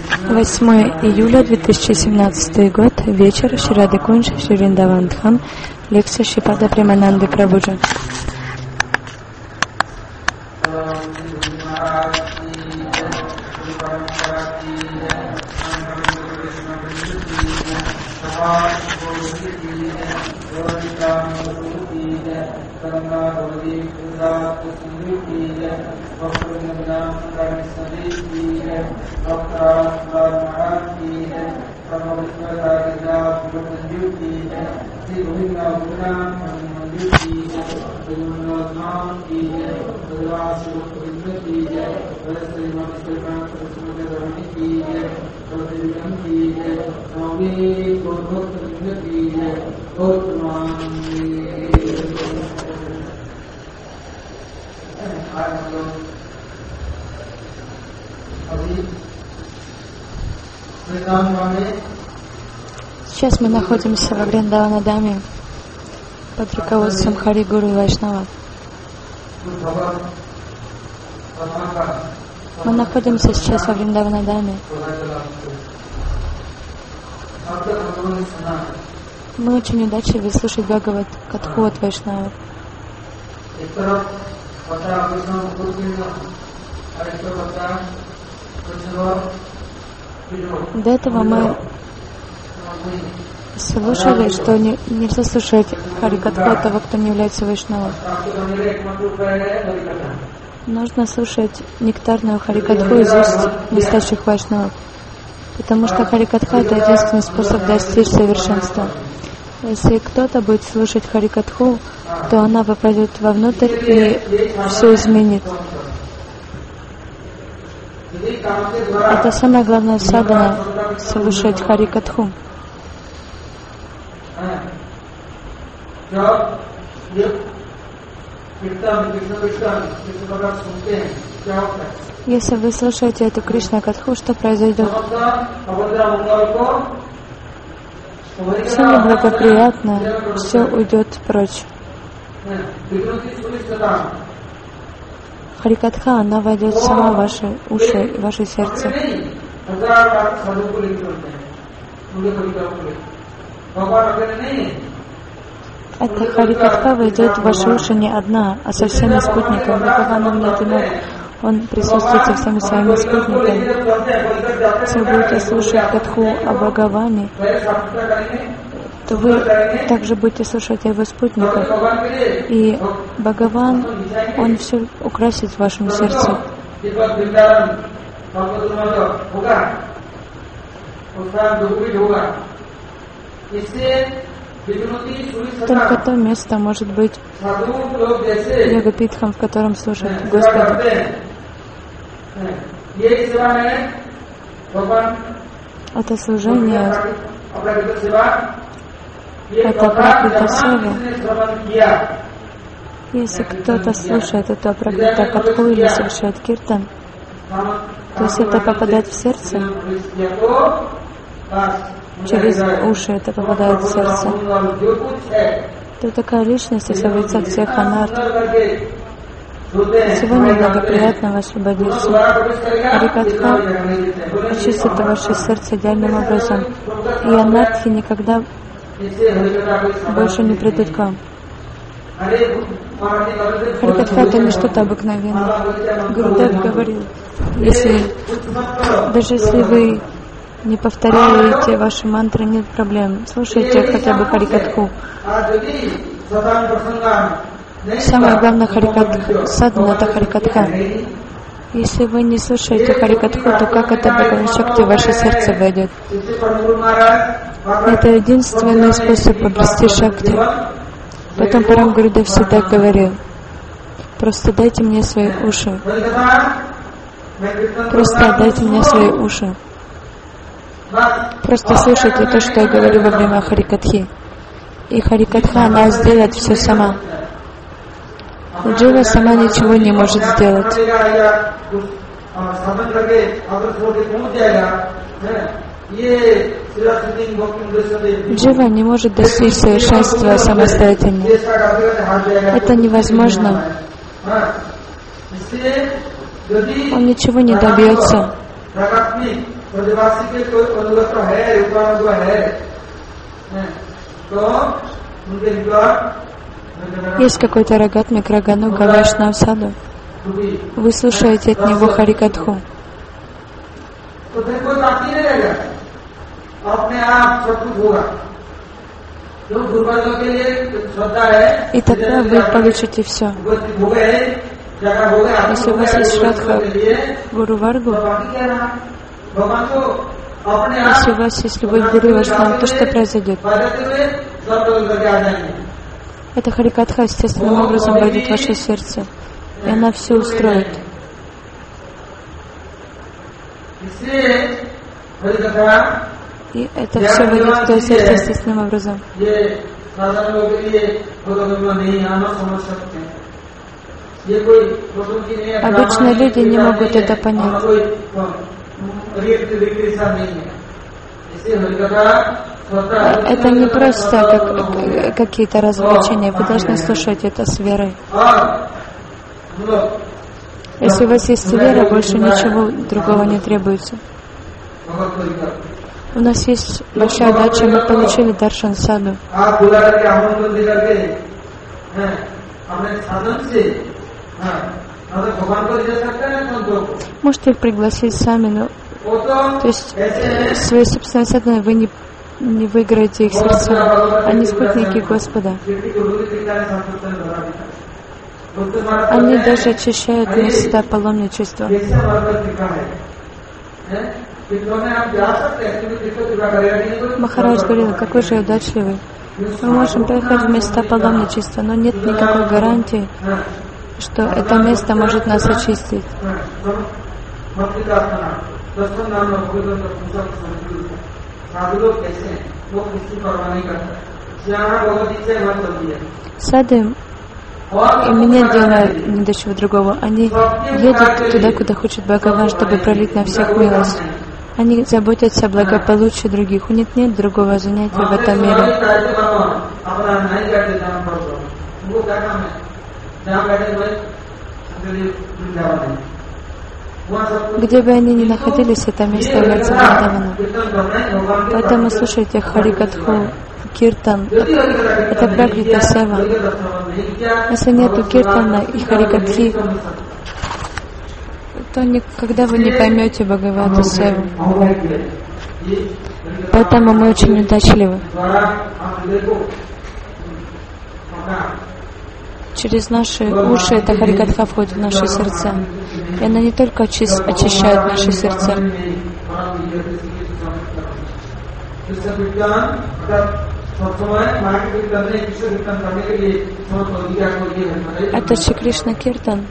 8 июля 2017 год, вечер, Шри Рада Кунж, Шри Вриндаван Дхам, лекция Шрипада Премананды Прабхуджи. Сейчас мы находимся во Вриндаванадаме под руководством Хари Гуру Вайшнава. Мы находимся сейчас во Вриндаванадаме. Мы очень удачливы слушать Бхагават Катху от Вайшнава. До этого мы слушали, что нельзя слушать Харикатху от того, кто не является Вайшнавом. Нужно слушать нектарную Харикатху из уст настоящих Вайшнавов, потому что Харикатха — это единственный способ достичь совершенства. Если кто-то будет слушать Харикатху, то она попадет вовнутрь и все изменит. Это самая главная садхана — слушать Харикатху. Если вы слушаете эту Кришна-катху, что произойдет? Все неблагоприятно, все уйдет прочь. Харикатха, она войдет сама в ваши уши, в ваше сердце. Эта Харикатха войдет в ваши уши не одна, а со всеми спутниками. Бхагаван нет иного. Он присутствует со всеми своими спутниками. Если вы будете слушать Катху о Бхагаване, то вы также будете слушать о его спутниках. И Бхагаван, он все украсит в вашем сердце. Только то место может быть йога-питхом, в котором служат Господу. Это служение, это пракрита-сева. Если кто-то слушает эту пракрита-катху или совершает киртан, то есть это попадает в сердце, через уши это попадает в сердце, то такая личность освободится от всех анарт, всего неблагоприятного освободится. Харикатха очистит ваше сердце идеальным образом, и анартхи никогда больше не придут к вам. Харикатха — это не что-то обыкновенное. Гурудев говорил, даже если вы не повторяете ваши мантры, нет проблем. Слушайте хотя бы Харикатху. Самое главное садхана — это Харикатха. Если вы не слушаете Харикатху, то как это Бхагаван-шакти в ваше сердце войдет? Это единственный способ обрести шакти. Потом Парам Гурудев всегда говорил: просто дайте мне свои уши. Просто отдайте мне свои уши. Просто слушайте то, что я говорю во время Харикатхи. И Харикатха, она сделает все сама. Джива сама ничего не может сделать. Джива не может достичь совершенства самостоятельно. Это невозможно. Он ничего не добьется. Есть какой-то рогатмик, рагануга, вайшнав саду. Вы слушаете от него Харикатху. И тогда вы получите все. Если у вас есть Шрадха Гуру Варгу, если у вас есть любовь к Гуру Вайшнаву, то что произойдет? Эта Харикатха естественным образом войдет в ваше сердце, и она все устроит. И это все войдет в твое сердце естественным образом. Обычные люди не могут это понять. Это не просто какие-то развлечения. Вы должны слушать это с верой. Если у вас есть вера, больше ничего другого не требуется. У нас есть большая дача, мы получили даршан саду. Можете их пригласить сами, но то есть своей собственной садханой вы не выиграете их сердца. Они спутники Господа. Они даже очищают места паломничества. Махарадж говорил, какой же удачливый. Мы можем поехать в места паломничества, но нет никакой гарантии, что это место может нас очистить. Сады им нет дела ни до чего другого. Они едут туда, куда хочет Бхагаван, чтобы пролить на всех милость. Они заботятся о благополучии других. У них нет другого занятия в этом мире. Где бы они ни находились, это место является Вриндаваном. Поэтому слушайте Харикатху, Киртан. Это пракрита сева. Если нету Киртана и Харикатхи, то никогда вы не поймете Бхагавата севу. Поэтому мы очень удачливы. Через наши уши эта Харикатха входит в наши сердца. И она не только очищает наши сердца. Это Шри Кришна Киртан.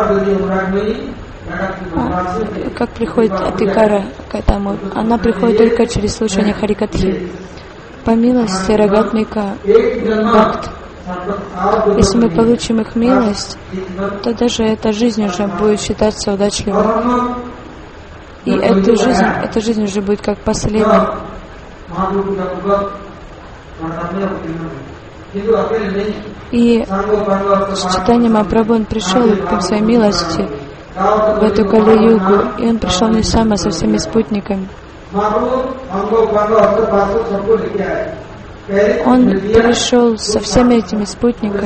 Как приходит Атикара к этому? Она приходит только через слушание Харикатхи. По милости Рагатмика Бхакт. Если мы получим их милость, то даже эта жизнь уже будет считаться удачливой. И эта жизнь уже будет как последняя. И с Чайтанья Махапрабху он пришел по своей милости в эту Кали-югу, и он пришел не сам, а со всеми спутниками. Он пришел со всеми этими спутниками.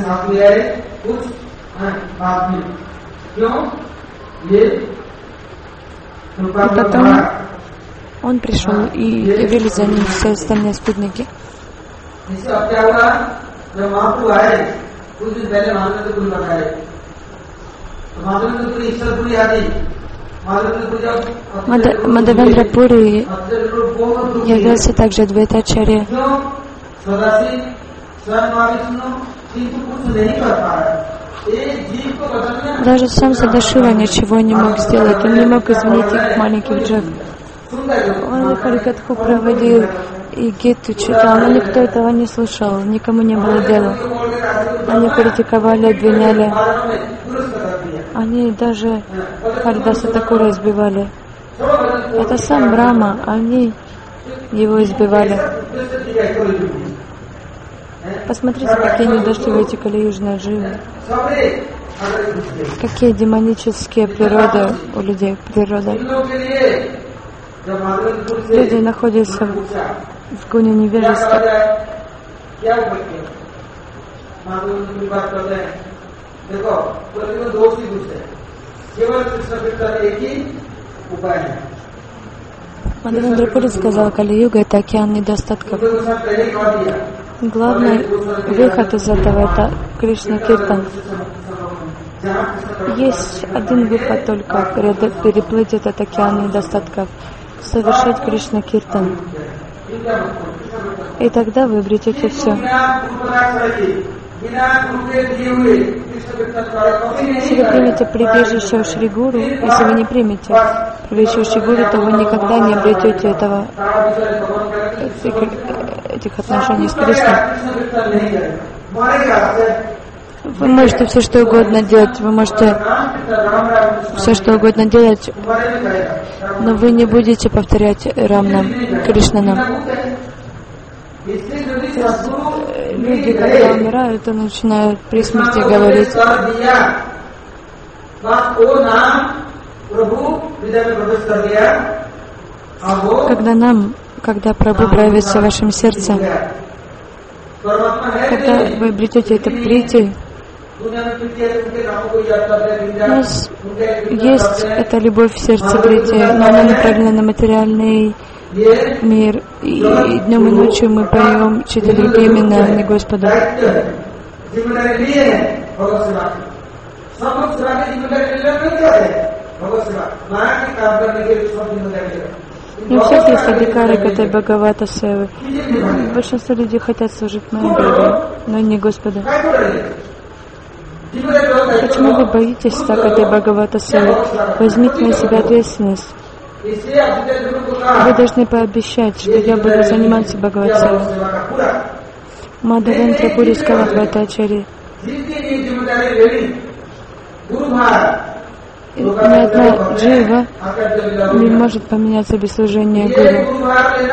И потом он пришел, и явились за ним все остальные спутники. Мадхавендра Пури являлся также Адвайтачарья. Даже сам Садашива ничего не мог сделать, он не мог изменить их маленьких джав. Он Харикатху проводил и Гиту читал, но никто этого не слушал, никому не было дела. Они критиковали, обвиняли. Они даже Харидаса Такура избивали. Это сам Брахма, они его избивали. Посмотрите, какие недошлые эти кали-южные живы. Какие демонические природы у людей. Природа. люди находятся в гуне невежества. Мадхавендра Пури сказал, Кали-юга — это океан недостатков. Главный выход из этого — это Кришна-киртан. Есть один выход только — переплыть этот океан недостатков, совершить Кришна-киртан. И тогда вы обретете все. Если вы примете прибежище у Шри Гуру, если вы не примете прибежище у Шри Гуру, то вы никогда не обретете этих отношений с Кришной. Вы можете все что угодно делать, вы можете все что угодно делать, но вы не будете повторять Рамнам, Кришнанам. Люди, когда умирают, то начинают при смерти говорить: когда Прабху проявится в вашем сердце, когда вы обретете это прийти, у нас есть эта любовь в сердце прийти, но она направлена на материальный мир, и днем и ночью мы поем чьи-то другие имена, не Господа. Не у всех есть адикары, которые Бхагавата Севы. Большинство людей хотят служить моим Богу, но не Господу. Почему вы боитесь так этой Бхагавата Севы? Возьмите на себя ответственность. Вы должны пообещать, что я буду заниматься Бхагават Севой. Мадхавендра Пури сказал Бхаттачарьи: ни одна джива не может поменяться без служения Гуру.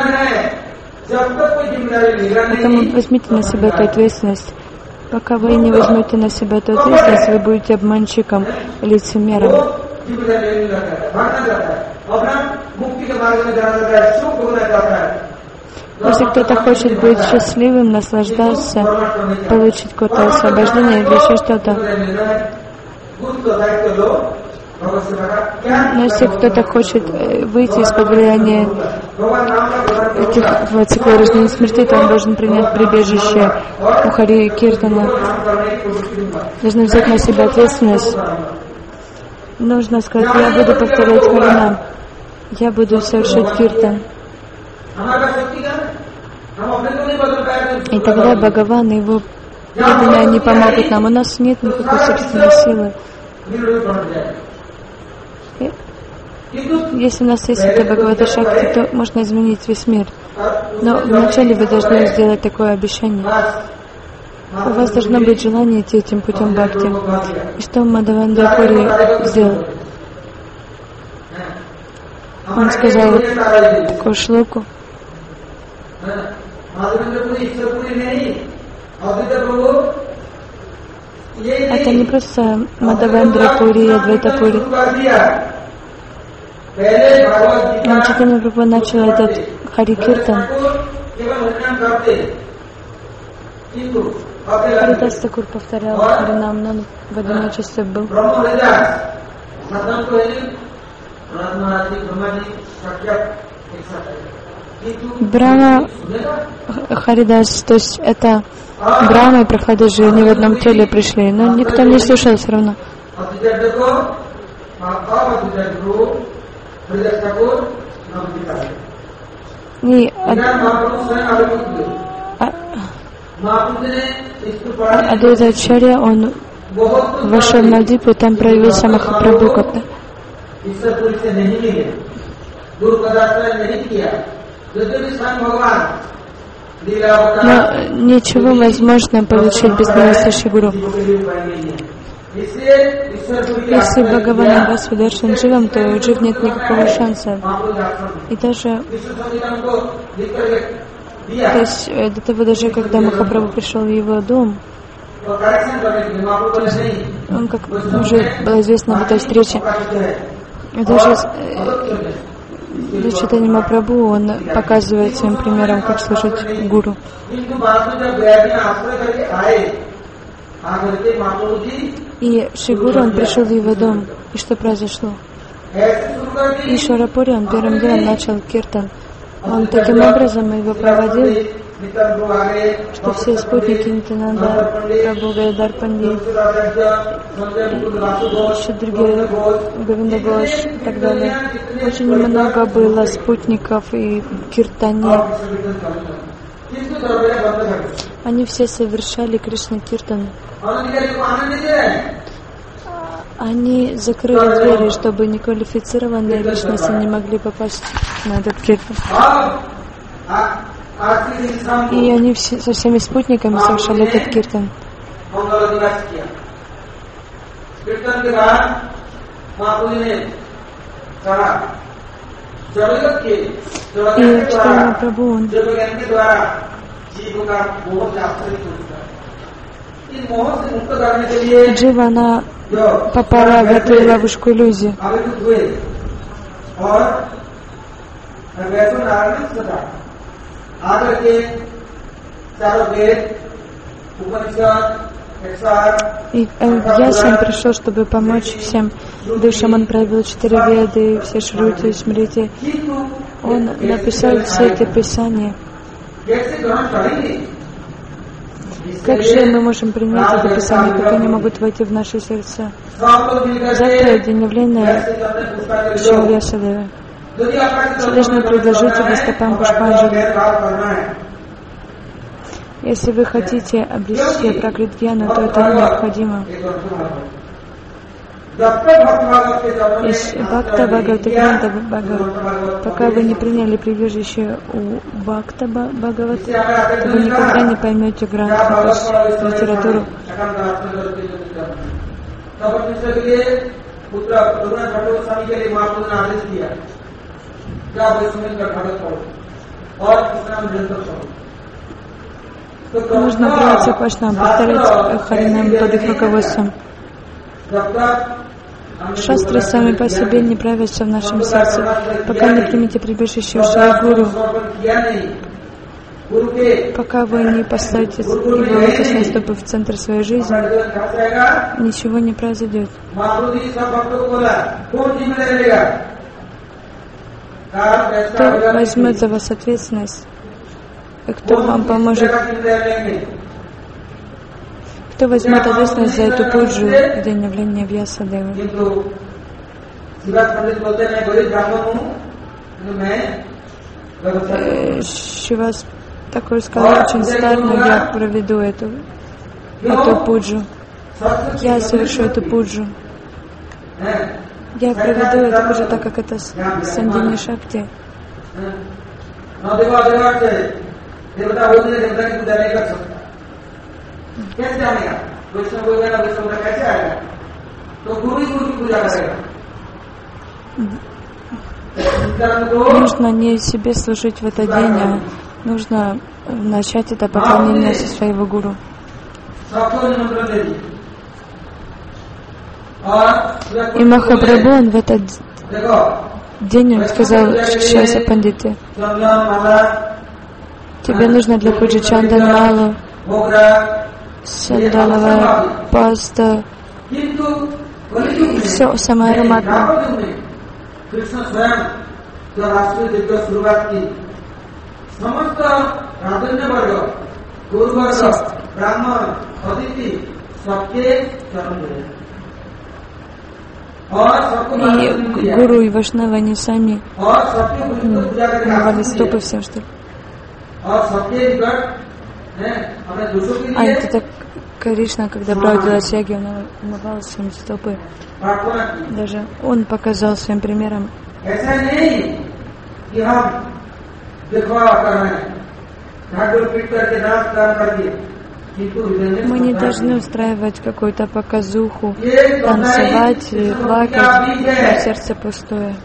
Поэтому возьмите на себя эту ответственность. Пока вы не возьмете на себя эту ответственность, вы будете обманщиком, лицемером. Если кто-то хочет быть счастливым, наслаждаться, получить какое-то освобождение или еще что-то, но если кто-то хочет выйти из-под влияния этих циклов рождения и смерти, то он должен принять прибежище у Хари Киртана. Должен взять на себя ответственность. Нужно сказать: я буду повторять Харинам, я буду совершать киртан. И тогда Бхагаван и его преданные не помогут нам. У нас нет никакой собственной силы. Если у нас есть эта Бхагавата Шакти, то можно изменить весь мир. Но вначале вы должны сделать такое обещание. У вас должно быть желание идти этим путем бхакти. И что Мадхавендра Пури сделал? Он сказал такую шлоку: это не просто Мадхавендра Пури и Адвайта Пури. Чайтанья Прабхупада начал этот Хари Киртан. Харидас Такур повторял Харинам, но он в одиночестве был. Брахма Харидас, то есть это Брахма и Прахлададжи, они в одном теле пришли, но никто не слушал все равно. И Адвайтачарья, он вошел в Навдипу, и там проявился Махапрабху как-то. Но ничего возможно получить без милости Шри Гуру. Если Бхагаван даст Свидаршан Дживам, то у Джив нет никакого шанса. И даже то есть до того, даже когда Махапрабху пришел в его дом, он, как уже было известно в этой встрече, даже Чайтанья Махапрабху, он показывает своим примером, как слушать гуру. И Шри Гуру, он пришел в его дом. И что произошло? И Шарапури, он первым делом начал киртан. Он таким образом его проводил, что все спутники Нитянанда, Прабху, Гададар Пандит, еще другие, Говинда Гош и так далее. Очень много было спутников и киртани. Они все совершали Кришна киртан. Они закрыли двери, чтобы неквалифицированные личности не могли попасть на этот киртан. И они все, со всеми спутниками совершали этот киртан. И Чайтанья Махапрабху, он Джива, она попала в эту ловушку иллюзии. И Вьяса пришел, чтобы помочь всем душам. Он проявил 4 веды, все шрути, смрити. Он написал все эти писания. Как же мы можем принять это писание, как они могут войти в наши сердца? Завтра день явления Шри Вьясадева. Следующее предложить тебе стопам Пушпанджали. Если вы хотите обрести Пракрит-гьяну, то это необходимо. Из Бхакта Бхагавата Бхагават, пока вы не приняли прибежище у Бхакта Бхагават, то вы никогда не поймете грантху, то есть литературу. Нужно браться Вашнам, повторять Харинам под их руководством. Шастры сами по себе не правятся в нашем сердце. Пока не примете прибежище у Шри Гуру, пока вы не поставите его лотосные стопы в центр своей жизни, ничего не произойдет. Кто возьмет за вас ответственность? И кто вам поможет? Кто возьмет ответственность за эту пуджу в день явления Вьясадевы? Шивас такой сказал, очень стар, но я проведу эту пуджу. Я совершу эту пуджу. Я проведу эту пуджу, так как это Сандини Шакти. Нужно не себе служить в этот день, а нужно начать это поклонение со своего гуру. И Махапрабху, он в этот день он сказал Шишаса Пандите: тебе нужно для пуджи чандан-малу, сандаловая паста и все самое ароматное. И гуру и Вашнава, они сами умывали стопы всем, что ли. А это так Кришна, когда проводилась яги, он умывал своим стопы. Даже он показал своим примером. Мы не должны устраивать какую-то показуху, танцевать, плакать, но сердце пустое.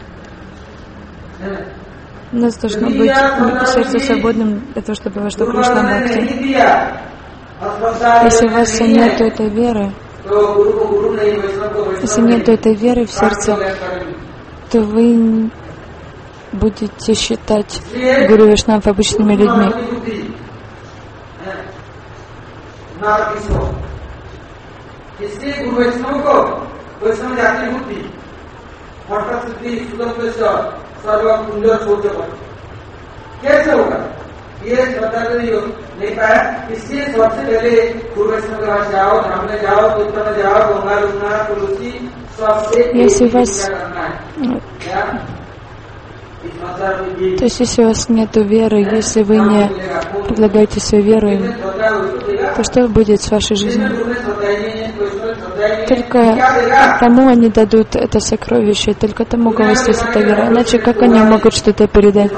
У нас должно быть сердце свободным для того, чтобы вошло Кришна Бхакти. Если у вас нет этой веры, в сердце, то вы будете считать Гуру Вайшнав обычными людьми. Если у вас, то есть если у вас нет веры, если вы не предлагаете свою веру им, то что будет с вашей жизнью? Только кому они дадут это сокровище, только тому, у кого есть эта вера. Иначе как они могут что-то передать?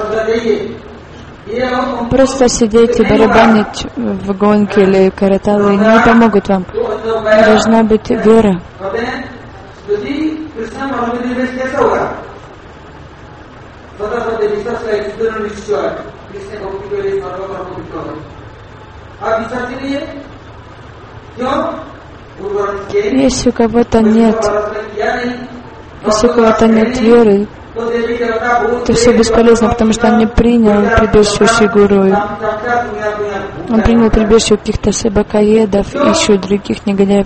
Просто сидеть и барабанить в гонке или караталы не помогут вам. Должна быть вера. Если у кого-то нет веры, то все бесполезно, потому что он не принял прибежище Шри Гуру. Он принял прибежище каких-то собакоедов и еще других негодяев.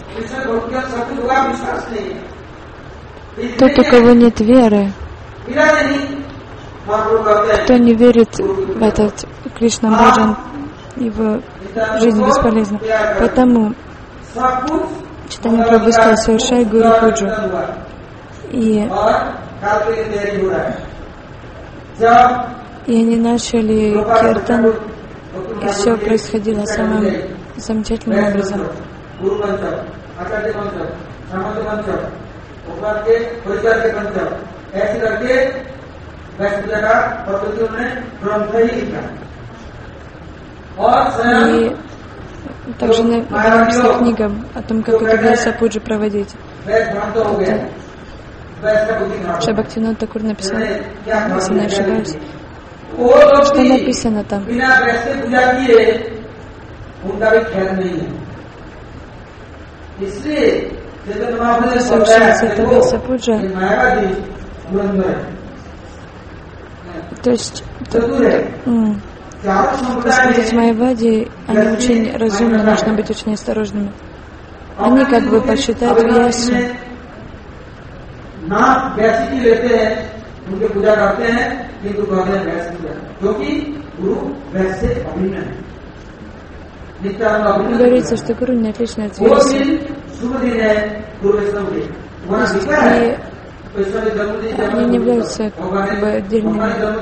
Тот, у кого нет веры, кто не верит в этот Кришна Баджан, его жизнь бесполезна. Поэтому Чайтанья Прабху сказал: совершай Гуру Пуджу. И они начали киртан, и все происходило самым замечательным образом. И также написана книга о том, как это Вьяса Пуджу проводить. Шри Бхактивинода Тхакур написал, если не ошибаюсь, что написано там. Совершается это Вьяса Пуджа. То есть в Майяваде они очень разумны, нужно быть очень осторожными. Они как бы посчитают Вьясу. Говорится, что Гуру не отличный от Вьясы. Они не являются как бы отдельными.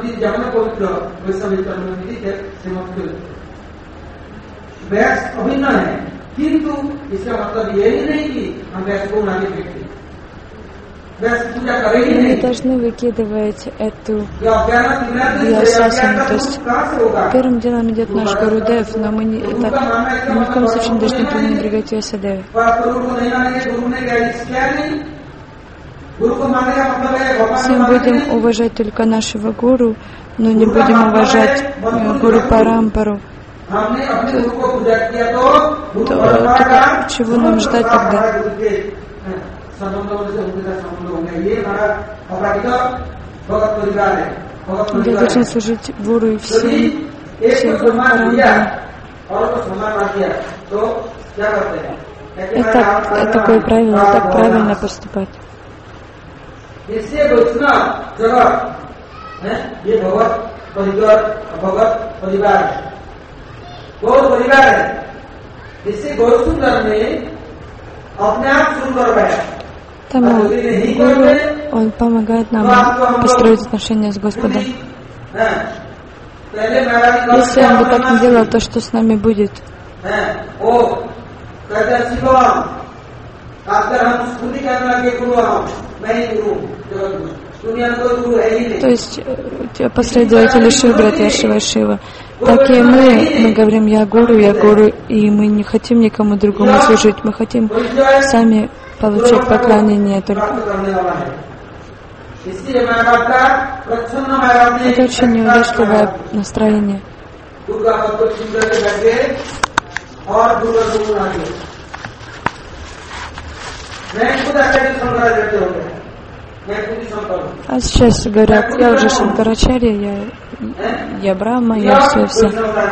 Мы должны выкидывать эту Вьясасану. То есть первым делом идет наш Гурудев, но мы ни в коем случае не должны пренебрегать Вьясадевой. Все будем уважать только нашего гуру, но не будем уважать Гуру Парампару. То чего нам ждать тогда? Я должен служить Гуру и всем Гуру Парампарам. Это такое правило, так правильно поступать. Тому Гуру, он помогает нам построить отношения с Господом. Если он бы так не делал, то что с нами будет? То есть последователи Шивы говорят: я Шива, Шива. Так и мы говорим: я Гуру, и мы не хотим никому другому служить, мы хотим сами получать поклонение только. Это очень неудачливое настроение. А сейчас говорят, я уже Шанкарачарья, я Брахма, я все.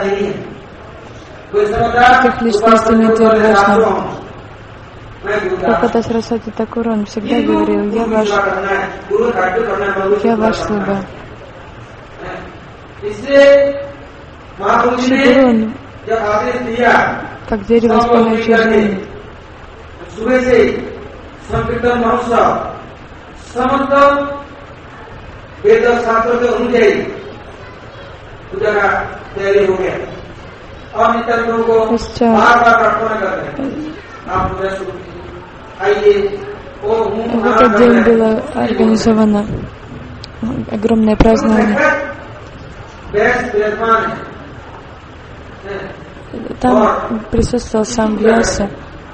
Таких личностей нет и Вайшнав. Прабхупада Сарасвати Такур, он всегда говорил, я ваш слуга. Шри Гуру, как дерево, исполняющее желание. В этот день было организовано огромное празднование. Там присутствовал сам Вьяса.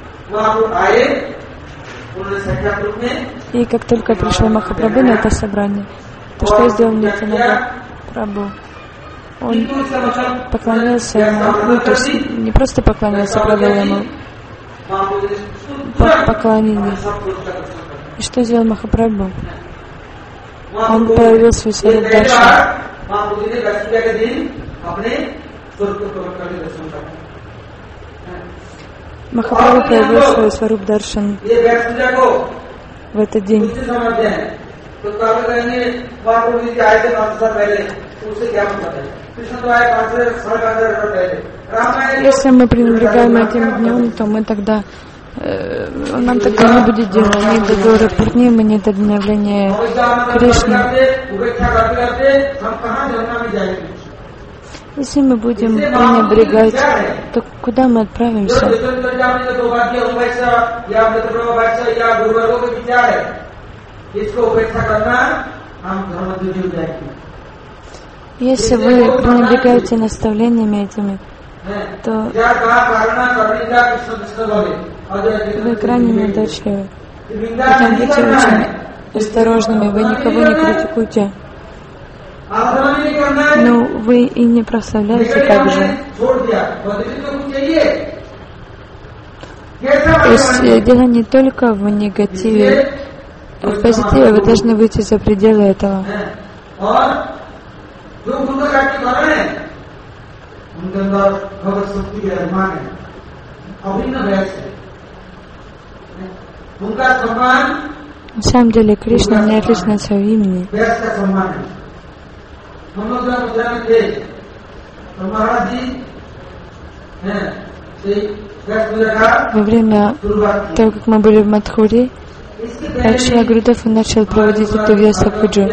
И как только пришел Махапрабху на это собрание, то что сделал Нитянанда Прабху? Он поклонился ему, то есть не просто поклонился, продал ему поклонение. И что сделал Махапрабху? Он проявил свой сваруб даршан. Махапрабху проявил свой сваруб даршан в этот день. Если мы пренебрегаем этим днем, то мы тогда нам тогда не будет дела ни до Гаура Пурнимы, ни до обновления Кришны. Если мы будем пренебрегать, то куда мы отправимся? Если вы пренебрегаете наставлениями этими, то вы крайне неудачливы. Поэтому будьте очень осторожными, вы никого не критикуйте. Но вы и не прославляете также. То есть дело не только в негативе, а в позитиве вы должны выйти за пределы этого. На самом деле Кришна не отличает своего имени. Во время того, как мы были в Мадхуре, Шрила Гурудев начал проводить эту Вьяса Пуджу.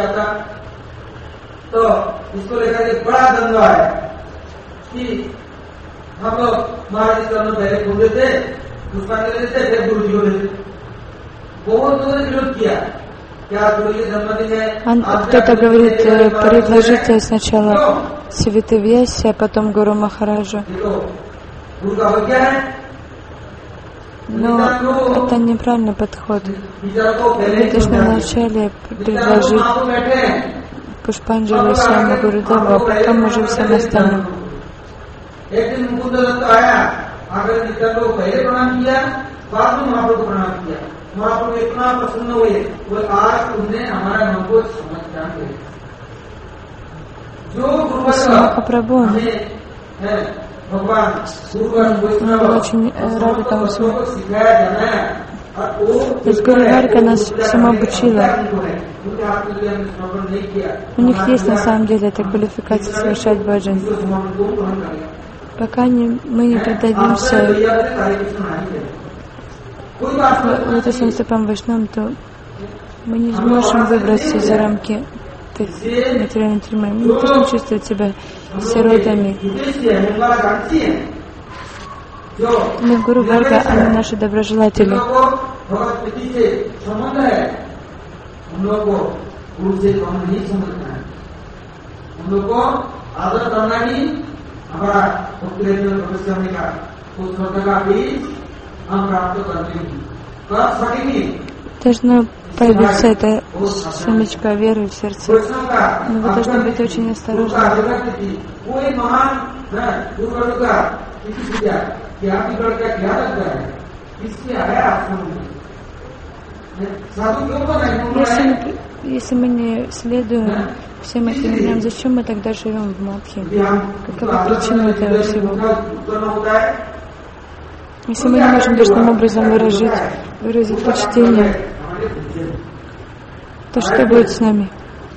Кто-то говорит, предложите сначала Святой Вьясе, а потом Гуру Махараджу. Но это неправильный подход. Вы должны вначале предложить Пушпанджали Свами Гурудеву, а потом уже всем остальным. Махапрабху, он был очень рад этому всему. То есть Гуру Варга нас всему обучила. У них есть на самом деле эта квалификация совершать баджан. Пока мы не предадимся лотосным стопам Вайшнавам, то мы не сможем выбраться за рамки материальной тюрьмы. Мы не должны чувствовать себя сиротами. Мы Гуру Варга, они наши доброжелатели. Должно появиться эта семечка веры в сердце. Но вы должны быть очень осторожны. Если мы не следуем всем этим вещам, зачем мы тогда живем в Мадхе? Какова причина этого всего? Если мы не можем должным образом выразить почтение, то что будет с нами?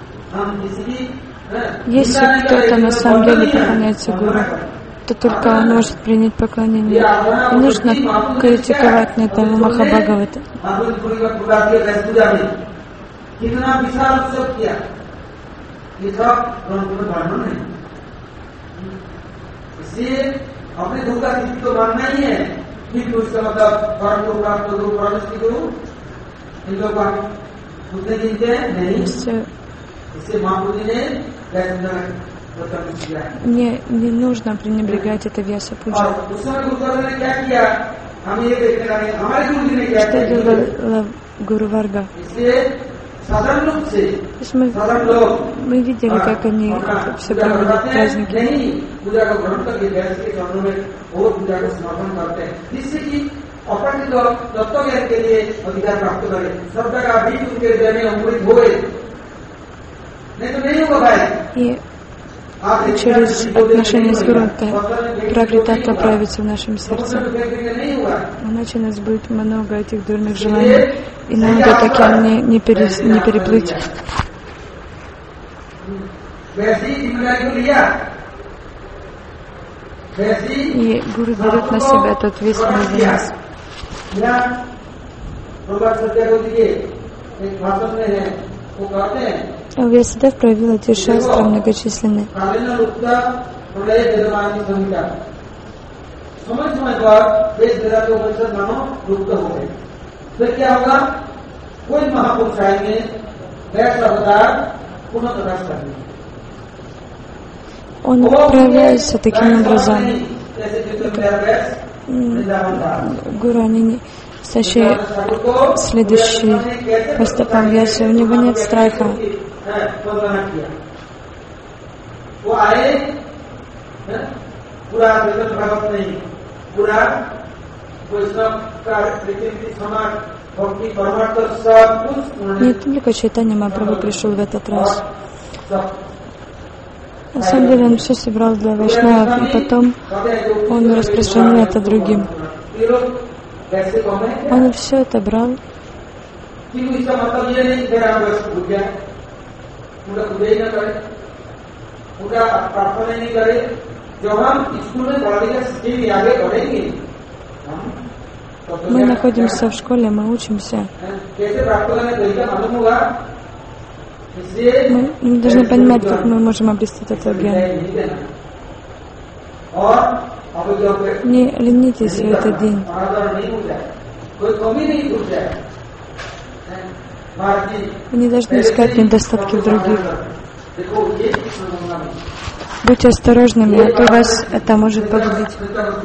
Если кто-то на самом деле поклоняется Гуру, то только он может принять поклонение. Не нужно критиковать на это Махабхагавата. Не нужно пренебрегать это Вьяса-пуджа. Что делала Гуру Варга? Мы видели, как они все проводят праздники. И через отношения с Гуру Пракритатва проявится в нашем сердце. Иначе у нас будет много этих дурных желаний, и нам до океан не переплыть. И Гуру берет на себя эту ответственность за нас. Вьясадев проявил эти шастры многочисленные. Он проявляется таким образом. Гуру, они следующие по стопам Вьясы, у него нет страха. Нет, только Чайтанья Махапрабху пришел в этот раз. На самом деле он все собрал для вайшнавов, и потом он распространил это другим. Он все это брал. Мы находимся в школе, мы учимся. Мы должны понимать, как мы можем обрести этот гьян. Не ленитесь в этот день. Вы не должны искать недостатки в других. Будьте осторожными, а то вас это может погубить.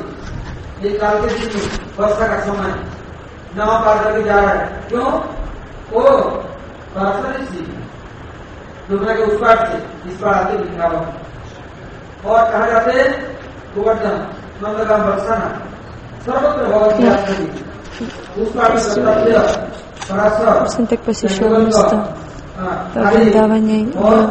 Сантак посещал место в Вриндаване.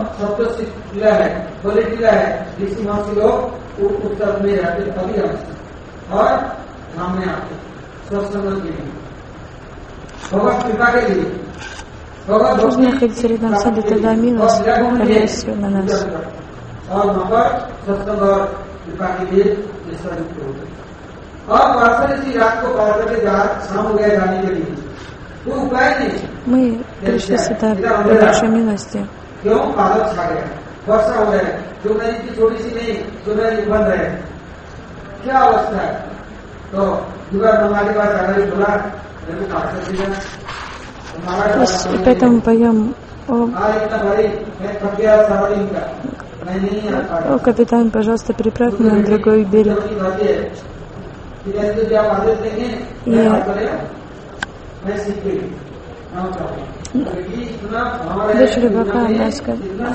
Нужно находиться рядом с Садой, тогда милость повесит на нас. Мы пришли сюда по вашей милости. И поэтому поем о капитан, пожалуйста, переправь меня на другой берег. Дочь рыбака, она сказала,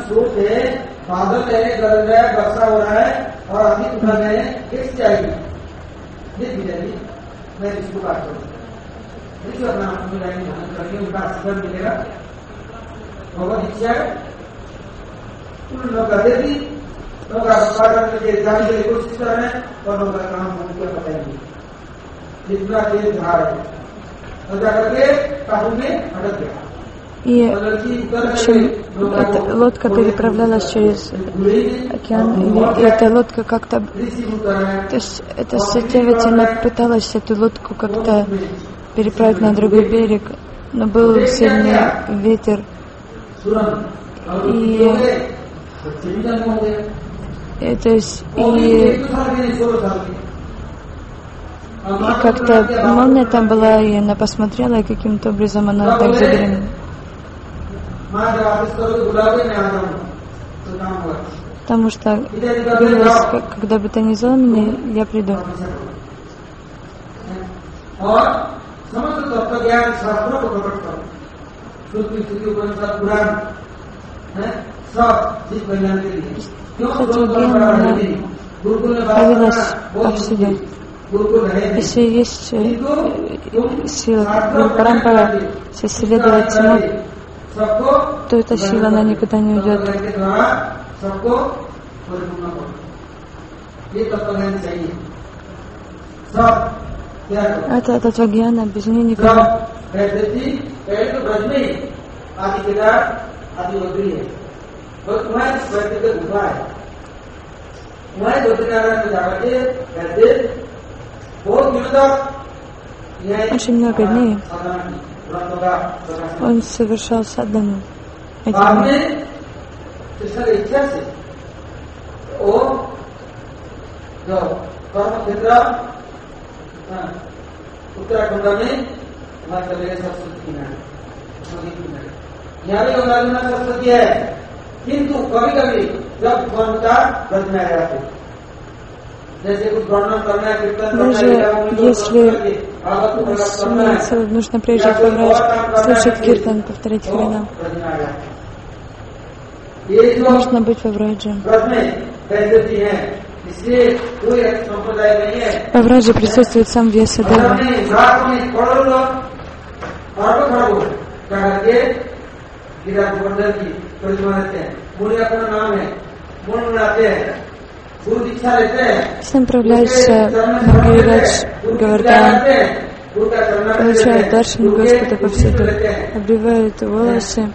И, в общем, эта лодка переправлялась через океан, и эта лодка как-то... То есть эта сетевица, она пыталась эту лодку как-то переправить на другой берег, но был сильный ветер, то есть, и как-то молния там была, и она посмотрела, и каким-то образом она так забеременела. Потому что говорилось, когда бы ты не звал меня, я приду. Сатвагьяна появилась повсюду. Если есть сила, Парампара, если следовать всему, то эта сила, она никуда не уйдет. Это Татвагьяна, без нее никуда. Очень много дней он совершал садхану. Даже если нужно приезжать во Враджу, слушать киртан, повторять Харинам. Нужно быть во Враджу. Во Враджу присутствует сам Вьясадева. Всем направляются на Гирирадж Говардхан, получают даршан Господа повсюду, обревают волосы.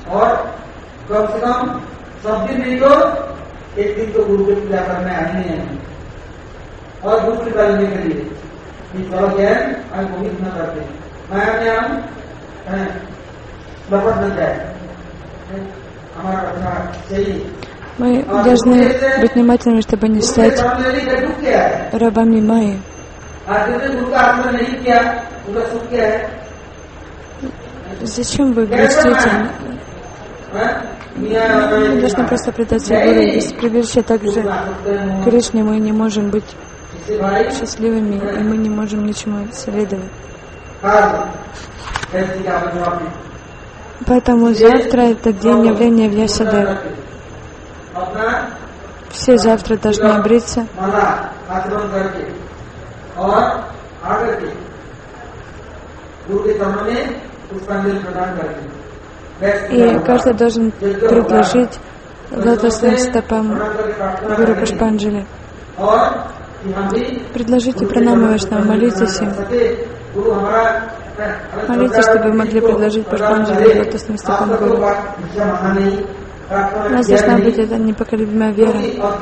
Мы должны быть внимательными, чтобы не стать рабами Майи. Зачем вы грустите? Мы должны просто предаться Гуру. Без прибежища также Кришне мы не можем быть счастливыми, и мы не можем ничему следовать. Поэтому завтра это день явления Вьясадевы. Все завтра должны обриться. И каждый должен предложить лотосным стопам Гуру Пушпанджали. Предложите пранамы Вайшнава, молитесь им. Молитесь, чтобы могли предложить Пушпанджали лотосным стопам Гуру. У нас должна быть эта непоколебимая вера.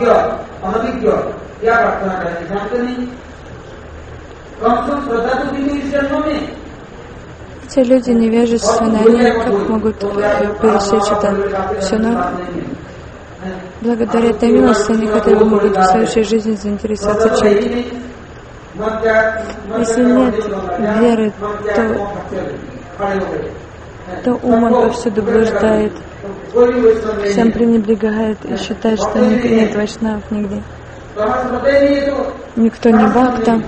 Те люди невежественные, они как могут пересечь это все, но благодаря этой милости они хотя бы могут в следующей жизни заинтересоваться чем-то. Если нет веры, то ум он повсюду блуждает, всем пренебрегает и считает, что нет вайшнавов нигде. Никто не бхакта.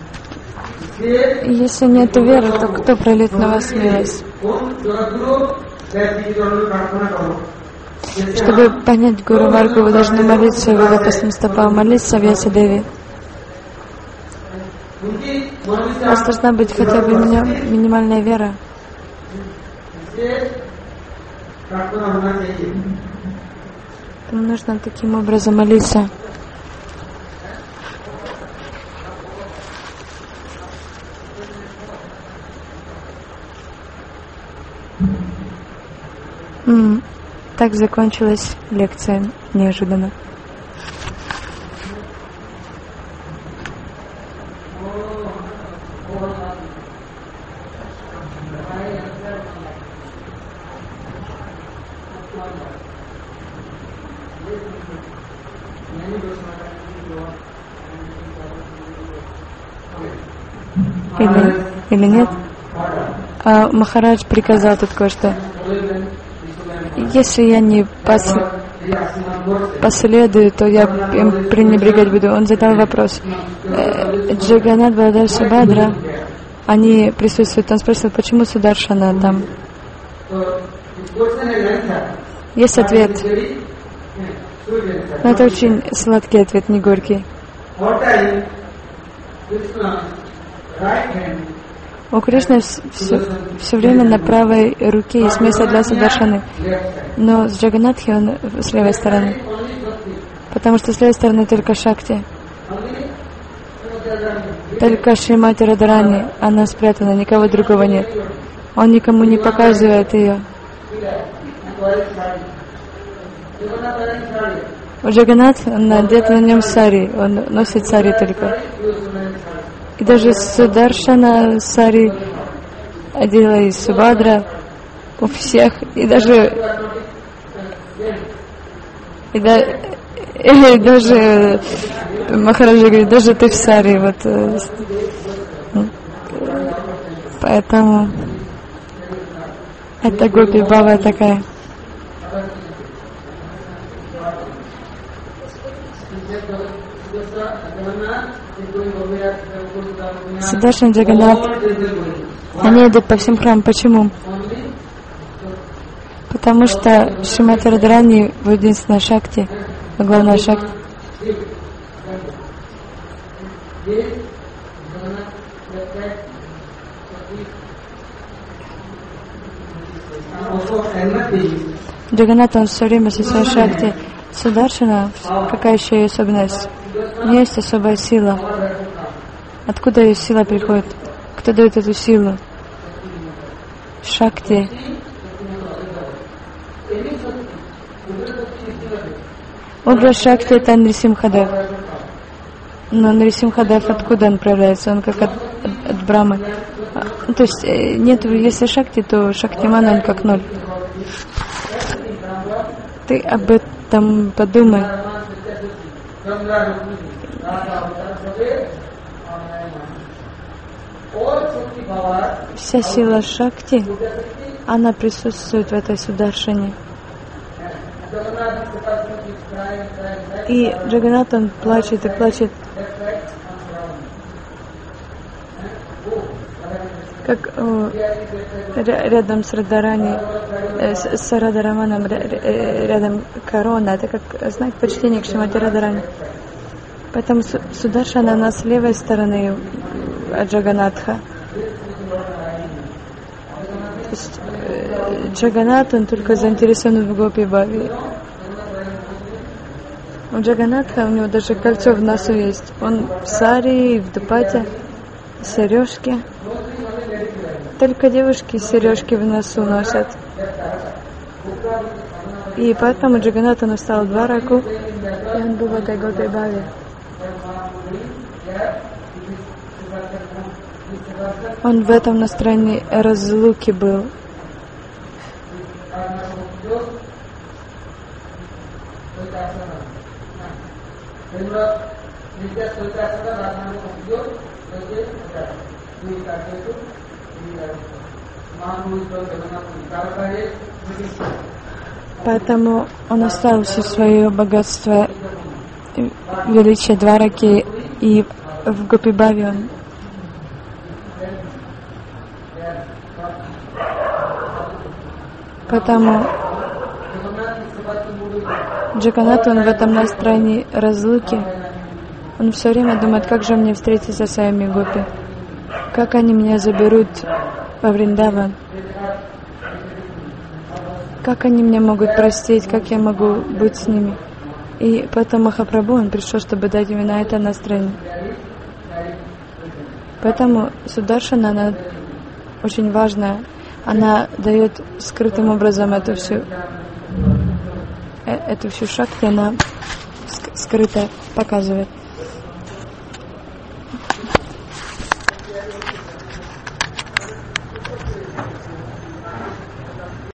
И если нет веры, то кто пролит на вас милость? Чтобы понять Гуру Маргу, вы должны молиться его лотосным стопам, молиться Вьясадеве. У вас должна быть хотя бы минимальная вера. Нам нужно таким образом молиться. Так закончилась лекция неожиданно. Или нет? Махарадж приказал тут кое-что. Если я не последую, то я им пренебрегать буду. Он задал вопрос. Джаганат, Баладар, Субхадра, они присутствуют. Он спросил, почему Сударшана там? Есть ответ. Но это очень сладкий ответ, не горький. У Кришны все время на правой руке есть место для Сударшаны, но с Джаганатхи он с левой стороны, потому что с левой стороны только Шакти, только Шримати Радхарани, она спрятана, никого другого нет. Он никому не показывает ее. У Джаганат надет на нем сари, он носит сари только. И даже Сударшана сари одела и Субхадра у всех, и даже Махараджа говорит, даже ты в сари, вот. Поэтому это Гопи Бава такая. Сударшан, Джаганат, они идут по всем храмам. Почему? Потому что Шримати Радхарани в единственной Шакти, главная Шакти. Джаганат, он все время со своей Шакти. Сударшана, какая еще ее особенность? У нее есть особая сила. Откуда ее сила приходит? Кто дает эту силу? Шакти. Образ Шакти — это Нрисимхадев. Но Нрисимхадев откуда он проявляется? Он как от Брахмы. То есть нет, если Шакти, то Шактиман он как ноль. Ты об этом подумай. Вся сила Шакти, она присутствует в этой Сударшане. И Джаганат, он плачет и плачет. Как рядом с Радхарани, с Радхараманом, рядом корона. Это как знак почтения к Шримати Радхарани. Поэтому Сударшана, она с левой стороны Джаганатха. То есть Джаганат, он только заинтересован в Гопи Баве. У Джаганатха, у него даже кольцо в носу есть. Он в сари, в дупате, сережки. Только девушки сережки в носу носят. И поэтому Джаганат, он встал в Двараку, и он был в этой Гопи Баве. Он в этом настроении разлуки был. Поэтому он оставил все свое богатство, величие Двараки, и в Гопи Баве он Поэтому Джаганат, он в этом настроении разлуки. Он все время думает, как же мне встретиться со своими гопи. как они меня заберут во Вриндаван? Как они меня могут простить? Как я могу быть с ними? И поэтому Махапрабху, он пришел, чтобы дать именно это настроение. Поэтому Сударшана, она очень важная. Она дает скрытым образом эту всю шакти, она скрыто показывает.